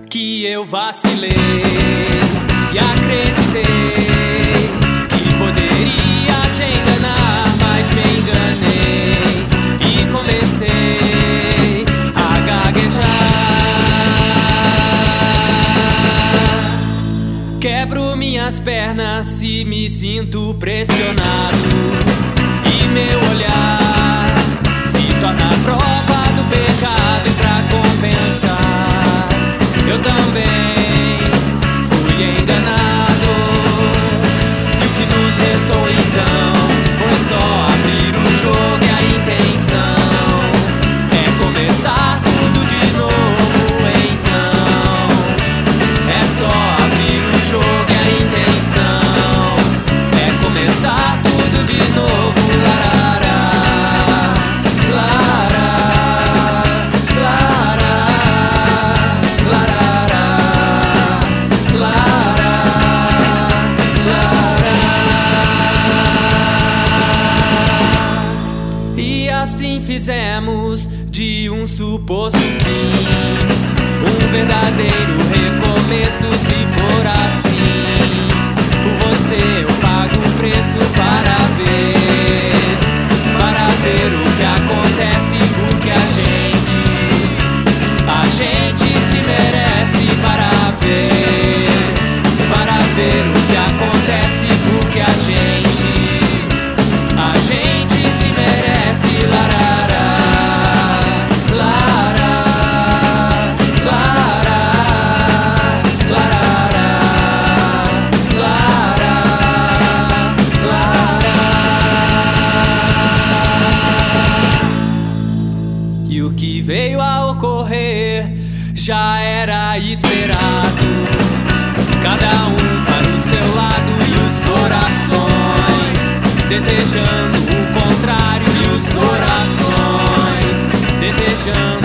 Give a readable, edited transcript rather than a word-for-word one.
que eu vacilei e acreditei que poderia te enganar, mas me enganei e comecei a gaguejar. Quebro minhas pernas e me sinto pressionado, e meu olhar se torna a prova do pecado, e pra compensar eu também fui enganado. E o que nos restou então foi só abrir o jogo, e a intenção é começar tudo de novo. Então é só abrir o jogo, e a intenção é começar tudo de novo. Assim fizemos de um suposto fim um verdadeiro recomeço. Se for assim, por você eu pago o preço para ver o que acontece, porque a gente se merece para ver o que acontece, porque a gente se merece. E o que veio a ocorrer já era esperado, cada um para o seu lado, e os corações desejando o contrário, e os corações desejando